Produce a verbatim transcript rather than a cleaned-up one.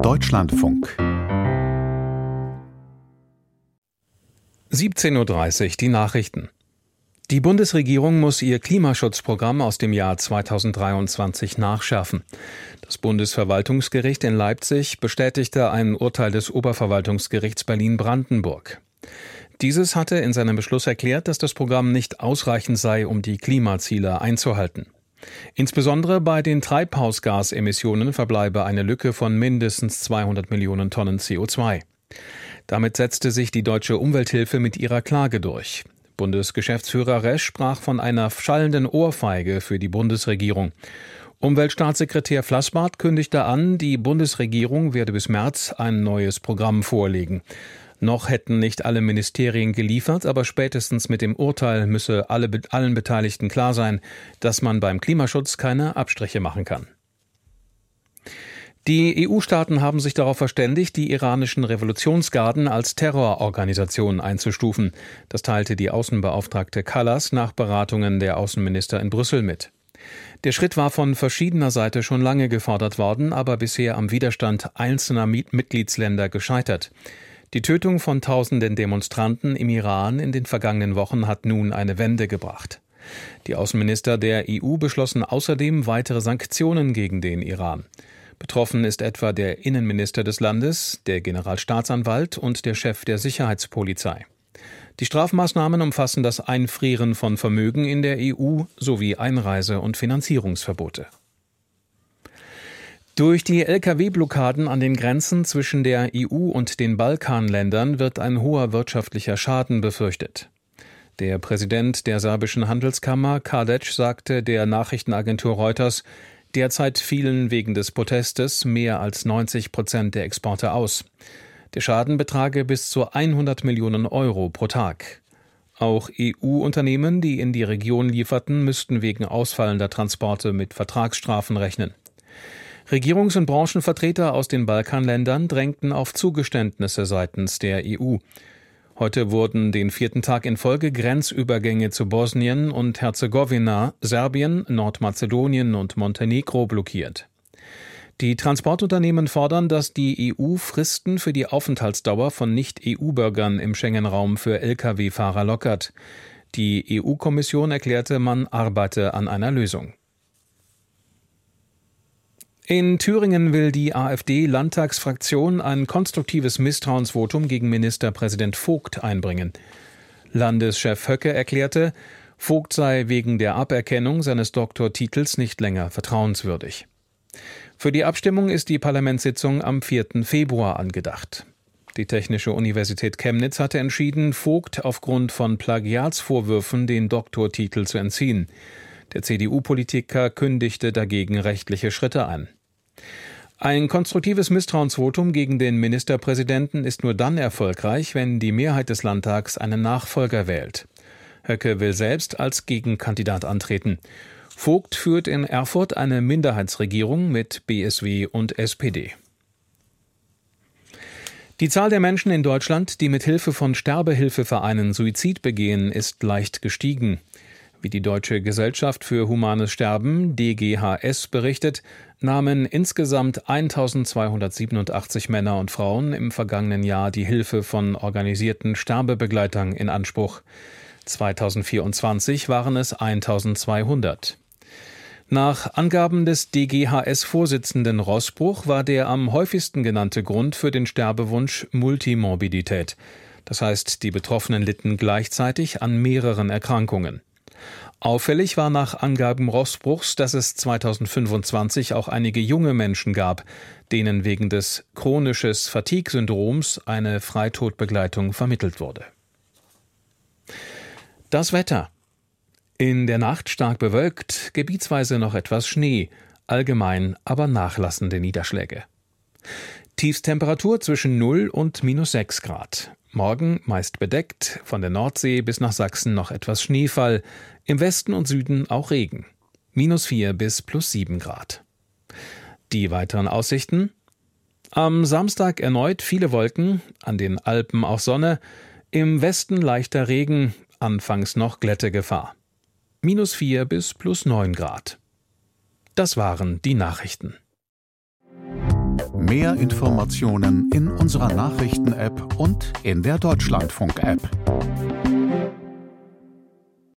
Deutschlandfunk. siebzehn Uhr dreißig, die Nachrichten. Die Bundesregierung muss ihr Klimaschutzprogramm aus dem Jahr zweitausenddreiundzwanzig nachschärfen. Das Bundesverwaltungsgericht in Leipzig bestätigte ein Urteil des Oberverwaltungsgerichts Berlin-Brandenburg. Dieses hatte in seinem Beschluss erklärt, dass das Programm nicht ausreichend sei, um die Klimaziele einzuhalten. Insbesondere bei den Treibhausgasemissionen verbleibe eine Lücke von mindestens zweihundert Millionen Tonnen C O zwei. Damit setzte sich die Deutsche Umwelthilfe mit ihrer Klage durch. Bundesgeschäftsführer Resch sprach von einer schallenden Ohrfeige für die Bundesregierung. Umweltstaatssekretär Flassbart kündigte an, die Bundesregierung werde bis März ein neues Programm vorlegen. Noch hätten nicht alle Ministerien geliefert, aber spätestens mit dem Urteil müsse alle, allen Beteiligten klar sein, dass man beim Klimaschutz keine Abstriche machen kann. Die E U-Staaten haben sich darauf verständigt, die iranischen Revolutionsgarden als Terrororganisation einzustufen. Das teilte die Außenbeauftragte Kallas nach Beratungen der Außenminister in Brüssel mit. Der Schritt war von verschiedener Seite schon lange gefordert worden, aber bisher am Widerstand einzelner Mitgliedsländer gescheitert. Die Tötung von tausenden Demonstranten im Iran in den vergangenen Wochen hat nun eine Wende gebracht. Die Außenminister der E U beschlossen außerdem weitere Sanktionen gegen den Iran. Betroffen ist etwa der Innenminister des Landes, der Generalstaatsanwalt und der Chef der Sicherheitspolizei. Die Strafmaßnahmen umfassen das Einfrieren von Vermögen in der E U sowie Einreise- und Finanzierungsverbote. Durch die L K W-Blockaden an den Grenzen zwischen der E U und den Balkanländern wird ein hoher wirtschaftlicher Schaden befürchtet. Der Präsident der serbischen Handelskammer, Kadec, sagte der Nachrichtenagentur Reuters, derzeit fielen wegen des Protestes mehr als neunzig Prozent der Exporte aus. Der Schaden betrage bis zu hundert Millionen Euro pro Tag. Auch E U-Unternehmen, die in die Region lieferten, müssten wegen ausfallender Transporte mit Vertragsstrafen rechnen. Regierungs- und Branchenvertreter aus den Balkanländern drängten auf Zugeständnisse seitens der E U. Heute wurden den vierten Tag in Folge Grenzübergänge zu Bosnien und Herzegowina, Serbien, Nordmazedonien und Montenegro blockiert. Die Transportunternehmen fordern, dass die E U Fristen für die Aufenthaltsdauer von Nicht-E U-Bürgern im Schengen-Raum für L K W-Fahrer lockert. Die E U-Kommission erklärte, man arbeite an einer Lösung. In Thüringen will die AfD-Landtagsfraktion ein konstruktives Misstrauensvotum gegen Ministerpräsident Vogt einbringen. Landeschef Höcke erklärte, Vogt sei wegen der Aberkennung seines Doktortitels nicht länger vertrauenswürdig. Für die Abstimmung ist die Parlamentssitzung am vierten Februar angedacht. Die Technische Universität Chemnitz hatte entschieden, Vogt aufgrund von Plagiatsvorwürfen den Doktortitel zu entziehen. Der C D U-Politiker kündigte dagegen rechtliche Schritte an. Ein konstruktives Misstrauensvotum gegen den Ministerpräsidenten ist nur dann erfolgreich, wenn die Mehrheit des Landtags einen Nachfolger wählt. Höcke will selbst als Gegenkandidat antreten. Vogt führt in Erfurt eine Minderheitsregierung mit B S W und S P D. Die Zahl der Menschen in Deutschland, die mit Hilfe von Sterbehilfevereinen Suizid begehen, ist leicht gestiegen. Wie die Deutsche Gesellschaft für Humanes Sterben, D G H S, berichtet, nahmen insgesamt eintausendzweihundertsiebenundachtzig Männer und Frauen im vergangenen Jahr die Hilfe von organisierten Sterbebegleitern in Anspruch. zweitausendvierundzwanzig waren es eintausendzweihundert. Nach Angaben des D G H S-Vorsitzenden Roßbruch war der am häufigsten genannte Grund für den Sterbewunsch Multimorbidität. Das heißt, die Betroffenen litten gleichzeitig an mehreren Erkrankungen. Auffällig war nach Angaben Roßbruchs, dass es zweitausendfünfundzwanzig auch einige junge Menschen gab, denen wegen des chronischen Fatigue-Syndroms eine Freitodbegleitung vermittelt wurde. Das Wetter. In der Nacht stark bewölkt, gebietsweise noch etwas Schnee, allgemein aber nachlassende Niederschläge. Tiefstemperatur zwischen null und minus sechs Grad. Morgen meist bedeckt, von der Nordsee bis nach Sachsen noch etwas Schneefall, im Westen und Süden auch Regen. minus vier bis plus sieben Grad. Die weiteren Aussichten? Am Samstag erneut viele Wolken, an den Alpen auch Sonne, im Westen leichter Regen, anfangs noch Glättegefahr. minus vier bis plus neun Grad. Das waren die Nachrichten. Mehr Informationen in unserer Nachrichten-App und in der Deutschlandfunk-App.